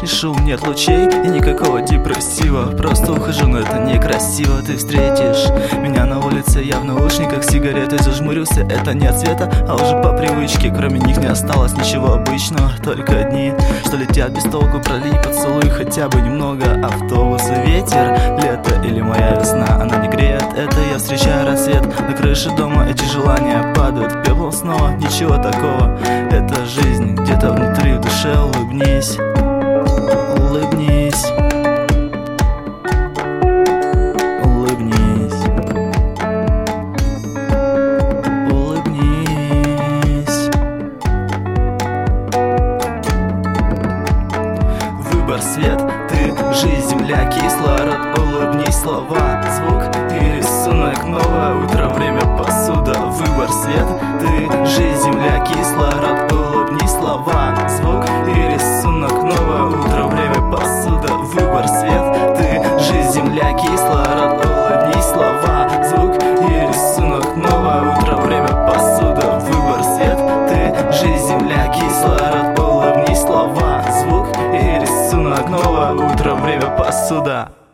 и шум, нет лучей и никакого депрессива. Просто ухожу, но это некрасиво. Ты встретишь меня на улице, я в наушниках, сигаретой зажмурился. Это не от цвета, а уже по привычке. Кроме них не осталось ничего обычного, только дни, что летят без толку. Пролить поцелуй хотя бы немного. Автобусы, ветер, лето или моя весна, она не греет. Это я встречаю рассвет на крыше дома. Эти желания падают пеплом снова. Ничего такого, это жизнь где-то внутри, в душе. Улыбнись, улыбнись, улыбнись, улыбнись. Выбор, свет, ты, жизнь, земля, кислород. Улыбнись, слова, звук и рисунок. Новое утро, время, посуда. Выбор, свет, ты, жизнь, земля, кислород. Улыбнись, слова, звук и рисунок. Новое утро, время, посуда. Выбор, свет, ты, жизнь, земля, кислород. Улыбнись, слова, звук и рисунок. Новое утро, время, посуда. Выбор, свет, ты, жизнь, земля, кислород. Улыбнись, слова, звук и рисунок. Новое утро, время, посуда.